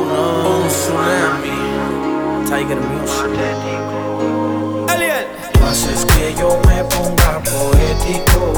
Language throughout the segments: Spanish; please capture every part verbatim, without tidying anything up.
Oh no, un tsunami. Tiger Music. Alien. Tú haces que yo me ponga poético,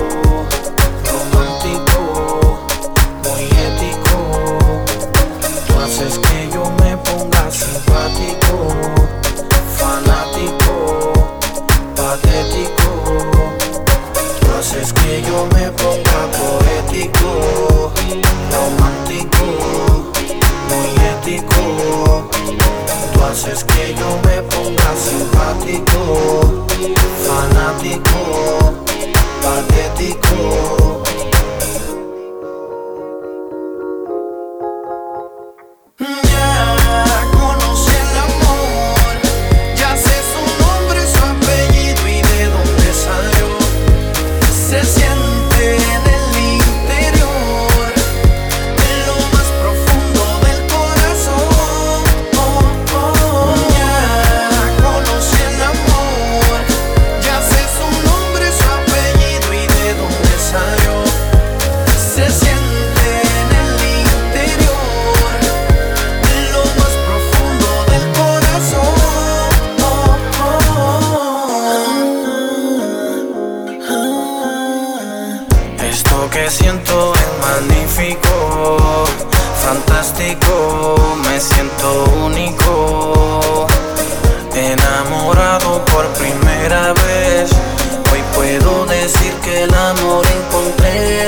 romántico, muy ético. Tú haces que yo me ponga simpático, fanático, patético. Tú haces que yo me ponga poético, romántico, muy ético. Tú haces que yo me ponga simpático, fanático, patético. Ya conocí el amor, ya sé su nombre, su apellido y de dónde salió. Se siente en el interior, en lo más profundo del corazón. Oh, oh. Ya conocí el amor, ya sé su nombre, su apellido y de dónde salió. Se siente en el interior, en lo más profundo del corazón. Oh, oh. Esto que siento es magnífico, fantástico, me siento único, enamorado por primera vez. Hoy puedo decir que el amor encontré.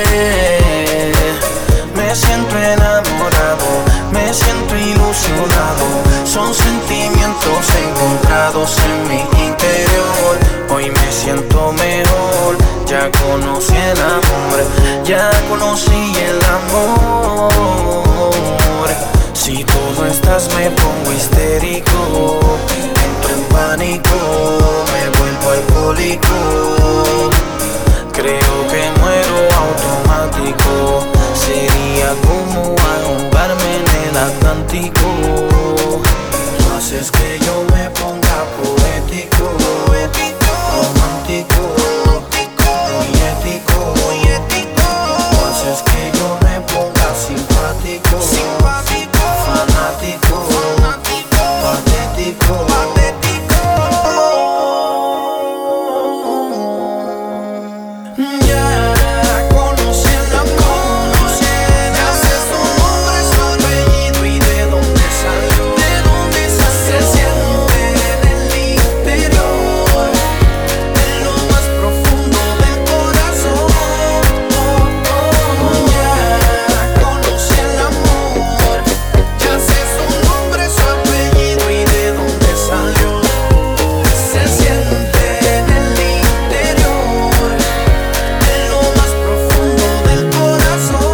Me siento enamorado, me siento ilusionado. Son sentimientos encontrados en mi interior. Hoy me siento mejor, ya conocí el amor, ya conocí el amor. Si tú no estás me pongo histérico, entro en pánico, me vuelvo alcohólico. Creo que muero automático, sería como ahogarme en el Atlántico. Tú haces que yo me ponga poético, romántico, muy ético. Tú haces que yo me ponga simpático, fanático, patético. Ya conocí el amor, ya sé su nombre, su apellido y de dónde salió. Se siente en el interior, en lo más profundo del corazón. Oh, oh. Ya conocí el amor, ya sé su nombre, su apellido y de dónde salió. Se siente en el interior, en lo más profundo del corazón.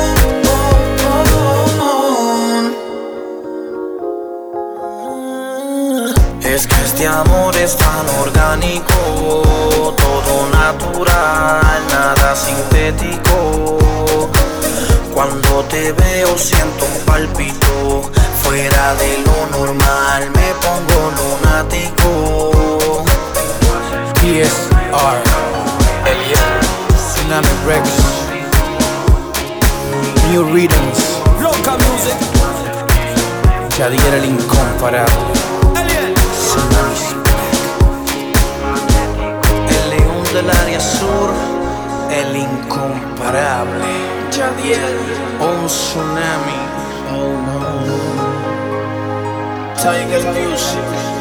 Es que este amor es tan orgánico, todo natural, nada sintético. Cuando te veo siento un palpito, fuera de lo normal me pongo lunático. P S R. Tsunami Records. New Rhythms. Local Music. Yadier el incomparable. Tsunami El león del área sur, el incomparable. Yadier. Un tsunami. Oh no. Tiger Music.